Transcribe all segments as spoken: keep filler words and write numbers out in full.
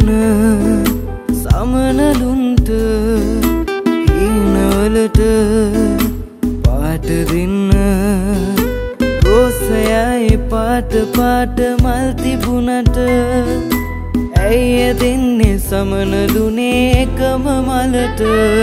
දෙන සමනලුන්ට හීනවලට පාට දෙන්න රෝසයයි පාට පාට මල් තිබුණට ඇයි දෙන්නේ සමනලුනේ එකම මලට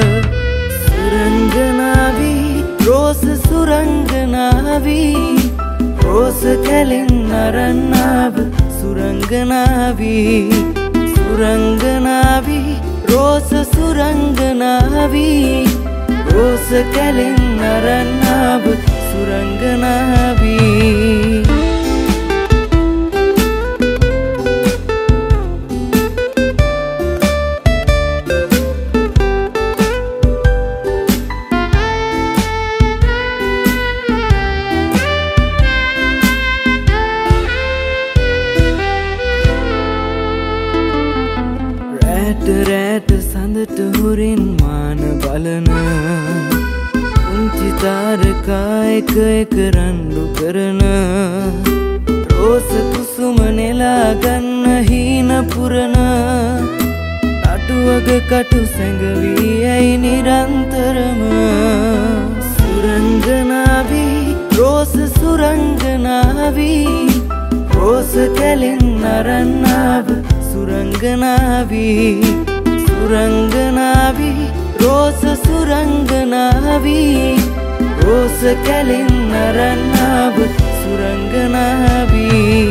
සුරංගනාවි රෝස සුරංගනාවි රෝස කැලින් අරන්නාව සුරංගනාවි සුරංගනාවි රෝස සුරංගනාවි රෝස කැලින් අරන්නාව සුරංගනාවි රැට සඳට හොරෙන් මාන බලන උන්චි තාරකා එක එක රණ්ඩු කරන රෝස කුසුම නෙලා ගන්න හීන පුරන අටුවග කටු සැඟවී ඇයි නිරන්තරම සුරංගනාවි රෝස සුරංගනාවි රෝස කැලින් අරන්නාව සුරංගනාවි සුරංගනාවි රෝස සුරංගනාවි රෝස කැලින් අරන්නාව සුරංගනාවි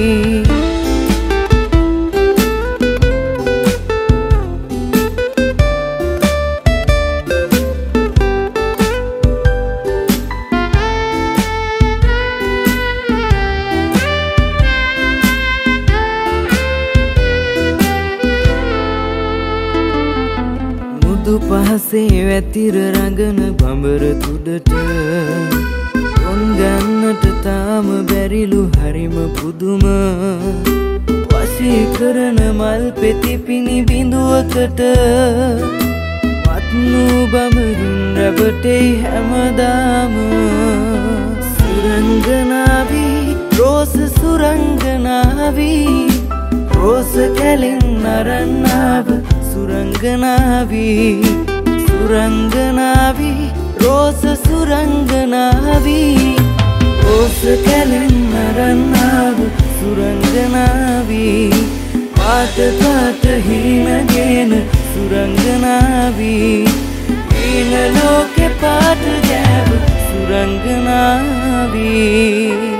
මුදු පහසේ වැතිර රඟන බඹර තුඩට කොන් ගන්නට තාම බැරිලු හරිම පුදුම වශී කරන මල් පෙති පිණි බිඳුවකට වත්නු බඹරුන් රැවටෙයි හැමදාම සුරංගනාවි රෝස සුරංගනාවි රෝස කැලින් අරන්නාව සුරංගනාවි සුරංගනාවි රෝස සුරංගනාවි රෝස කැලින් අරන්නාව සුරංගනාවි පාට පාට හීනගෙන සුරංගනාවි හීන ලෝකෙ පාට ගෑව සුරංගනාවි